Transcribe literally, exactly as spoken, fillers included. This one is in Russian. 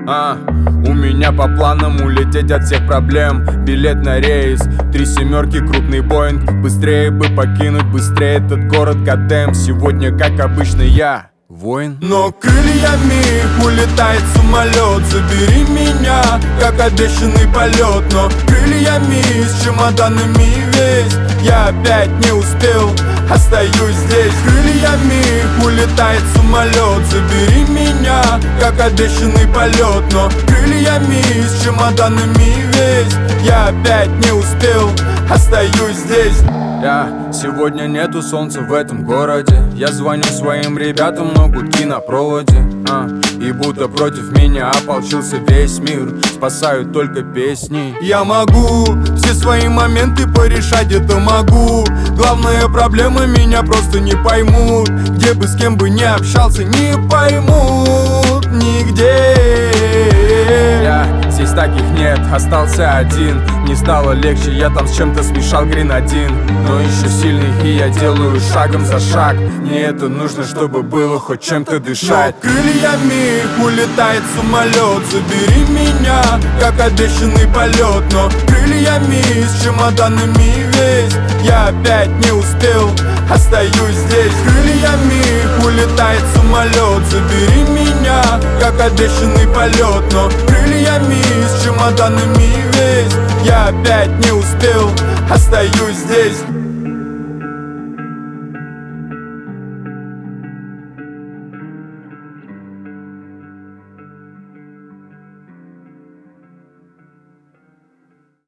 А, у меня по планам улететь от всех проблем. Билет на рейс, три семерки, крупный боинг. Быстрее бы покинуть, быстрее этот город Кадем. Сегодня, как обычно, я воин. Но крыльями улетает самолет. Забери меня, как обещанный полет. Но крыльями с чемоданами весь. Я опять не успел, остаюсь здесь. Крыльями улетает самолет. Забери меня, как обещанный полет. Но крыльями с чемоданами весь. Я опять не успел, остаюсь здесь. Я сегодня нету солнца в этом городе. Я звоню своим ребятам, но гудки на проводе, а, и будто против меня ополчился весь мир. Спасают только песни. Я могу все свои моменты порешать, это могу. Главная проблема, меня просто не поймут. Где бы с кем бы не общался, не поймут нигде. Я здесь таких нет, остался один. Не стало легче, я там с чем-то смешал гренадин. Но еще сильный, и я делаю шагом за шаг. Мне это нужно, чтобы было хоть чем-то дышать. Но крыльями улетает самолет. Забери меня, как обещанный полет. Но крыльями с чемоданами весь. Я опять не успел, остаюсь здесь. Крыльями улетает самолет. Забери меня, как обещанный полет. Но крыльями с чемоданами весь. Я опять не успел, остаюсь здесь.